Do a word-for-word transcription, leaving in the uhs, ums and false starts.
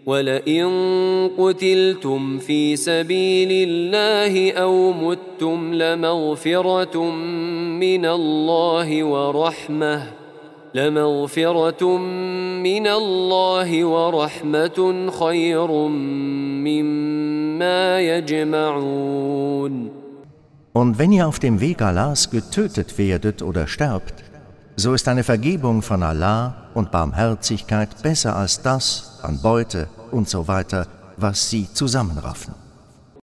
وَلَئِن قُتِلْتُمْ فِي سَبِيلِ اللَّهِ أَوْ مُتُّمْ لَمَغْفِرَةٌ مِّنَ اللَّهِ وَرَحْمَةٌ لَمَغْفِرَةٌ مِّنَ اللَّهِ وَرَحْمَةٌ خَيْرٌ مِّمَّا يَجْمَعُونَ. Und wenn ihr auf dem Weg Allahs getötet werdet oder sterbt, so ist eine Vergebung von Allah und Barmherzigkeit besser als das an Beute und so weiter, was sie zusammenraffen.